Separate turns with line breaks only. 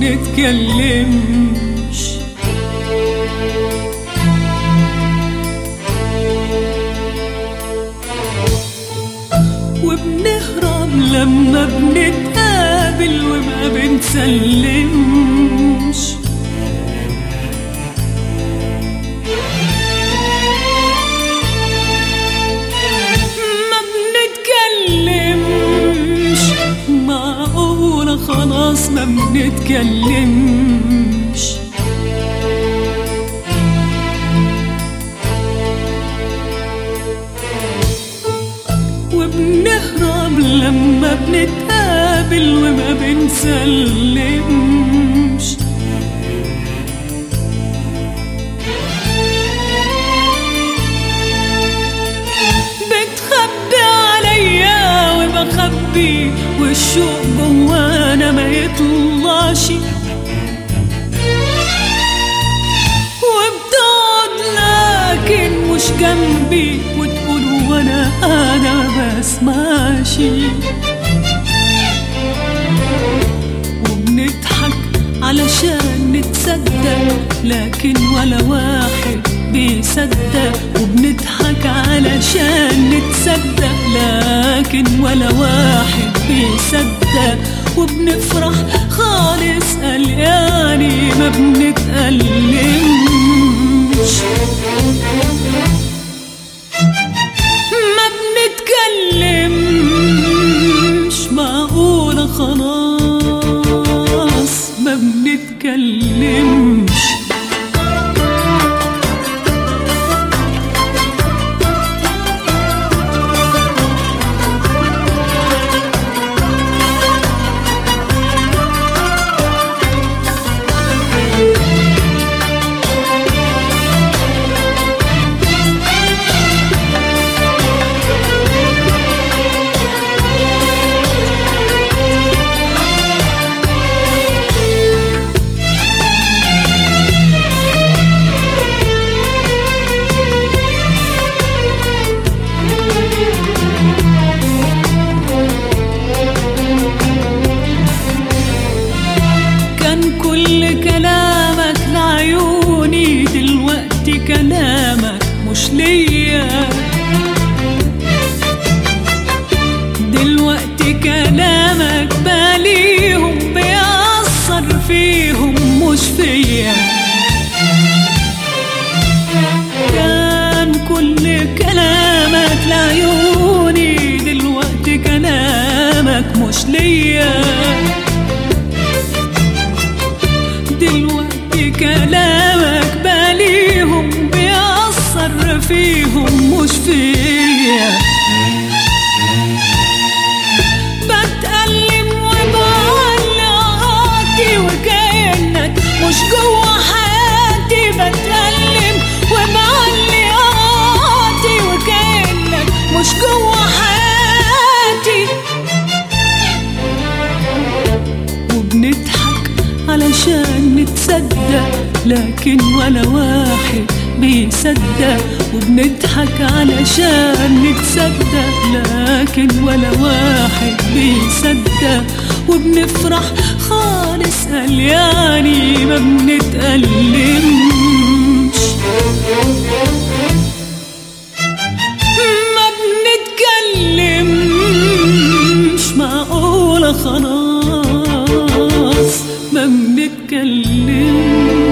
بنتكلمش. وبنهرب لما بنتقابل وما بنسلمش. ما بنتكلمش، معقولة خلاص ما بنتكلمش. وبنهرب لما بنتقابل وما بنسلمش. بتخبي عليا وبخبي والشوق جوانا ما يطلعش. وبتقعد لكن مش جنبي وتقول وانا ما بسمعش. وبنضحك علشان نتصدق لكن ولا واحد بيصدق. وبنضحك علشان نتصدق لكن ولا واحد بيصدق. وبنفرح خالص قلقاني ما بنتألمش. ما بنتكلمش، معقولة خلاص ما بنتكلمش. كلامك لعيوني دلوقتي كلامك مش ليا. دلوقتي كلامك باليهم بيأثر فيهم مش فيا. كان كل كلامك لعيوني دلوقتي كلامك مش ليا. دلوقتي كلامك باليهم بيأثر فيهم مش فيا. بتألم وبعلقاتي وكأنك مش جوا حياتي. بتألم وبعلقاتي وكأنك مش جوا حياتي. وبنضحك علشان نتصدق لكن ولا واحد بيصدق. وبنضحك علشان نتصدق لكن ولا واحد بيصدق. وبنفرح خالص قلقاني ما بنتألمش. ما بنتكلمش، معقولة خلاص ما بنتكلمش.